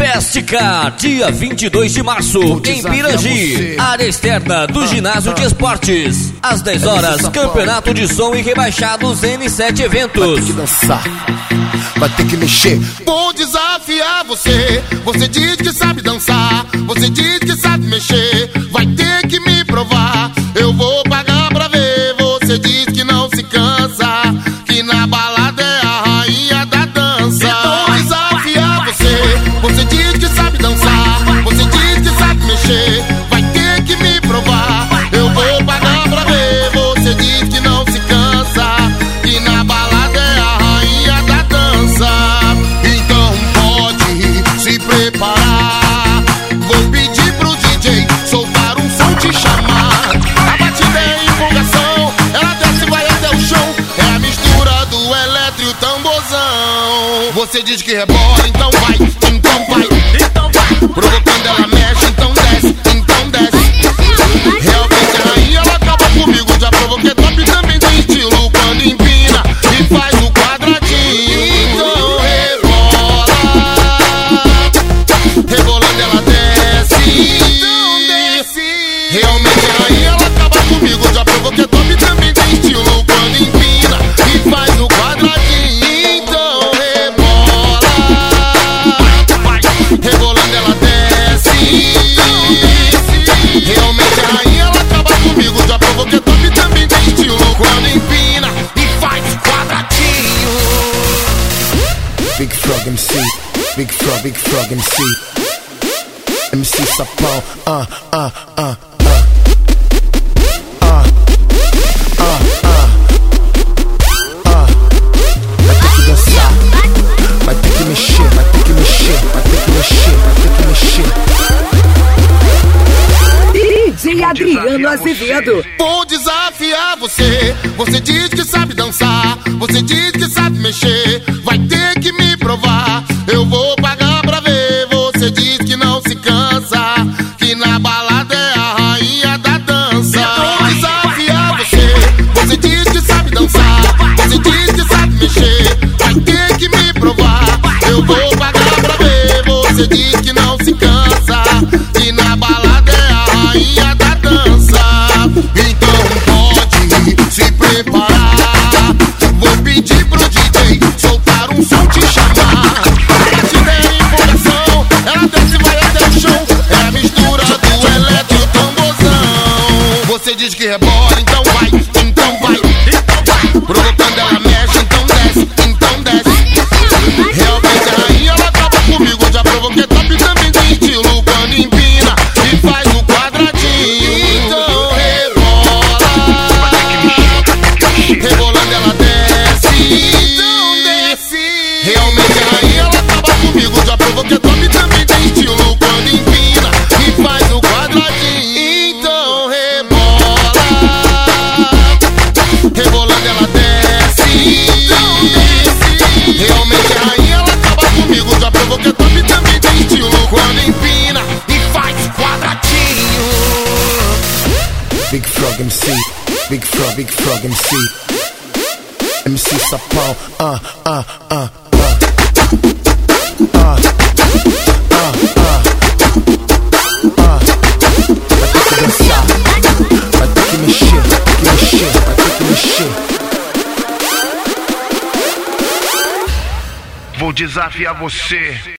Féstica, dia 22 de março, em Pirangi, área externa do Ginásio de Esportes. Às 10 horas, campeonato de som e rebaixados N7 Eventos. Vai ter que dançar, vai ter que mexer. Vou desafiar você. Você diz que sabe dançar, você diz que sabe mexer. Vai ter que me provar, eu vou pagar pra ver. Você diz que não se cansa, que na balada é a rainha da dança. Vou desafiar você. Você diz que sabe dançar, você diz que sabe mexer. Vai ter que me provar, eu vou pagar pra ver. Você diz que não se cansa, que na balada é a rainha da dança. Então pode se preparar. Vou pedir pro DJ soltar um som, te chamar. A batida é empolgação, ela desce e vai até o chão. É a mistura do eletro e o tamborzão. Você diz que rebola, então vai, então vai, então vai. Provocando ela mexe, então desce, então desce. Realmente a rainha, ela acaba comigo. Já provoquei top, também tem estilo quando empina e faz o quadradinho. Então rebola, rebolando ela desce, então desce. Realmente a rainha, ela acaba comigo. Já provoquei top, também tem estilo quando empina e faz o quadradinho. Então rebola, rebolando ela desce, então desce. Realmente a rainha, ela acaba comigo. Já provoquei top, também tem estilo quando empina e faz quadradinho. Big Frog MC, Big Frog MC, MC Sapão, Vai ter que dançar, vai ter que mexer, vai ter que mexer, vai ter que mexer, vai ter que mexer. DJ Adriano Azevedo. Vou desafiar você. Você diz que sabe dançar, você diz que sabe mexer. Vai ter que me provar, eu vou pagar pra ver. Você diz que não se cansa, que na balada é a rainha da dança. Vou desafiar você. Você diz que sabe dançar, você diz que sabe mexer. Vai ter que me provar, eu vou pagar pra ver. Você diz que não se cansa, que na balada é a rainha da dança. Então pode se preparar. Vou pedir pro DJ soltar um som, te chamar. A batida é empolgação, ela desce e vai até o chão. É a mistura do eletro e o tamborzão. Você diz que rebola, então vai, então vai, então vai. Provocando ela mexe, então desce, então desce. Realmente a rainha, ela acaba comigo. Já provoquei top, também tem estilo quando empina e faz o quadradinho. Então rebola, rebolando ela desce, então desce. Realmente a rainha, ela acaba comigo. Já provoquei top, também tem estilo quando empina e faz o quadradinho. Então rebola, rebolando ela desce, então desce. Realmente a rainha, ela acaba comigo. Já provoquei top, também tem estilo quando empina e faz quadradinho. Big Frog MC, Big Frog MC, MC Sapão, Vai ter que dançar, vai ter que mexer, vai ter que mexer, vai ter que mexer. Vou desafiar você.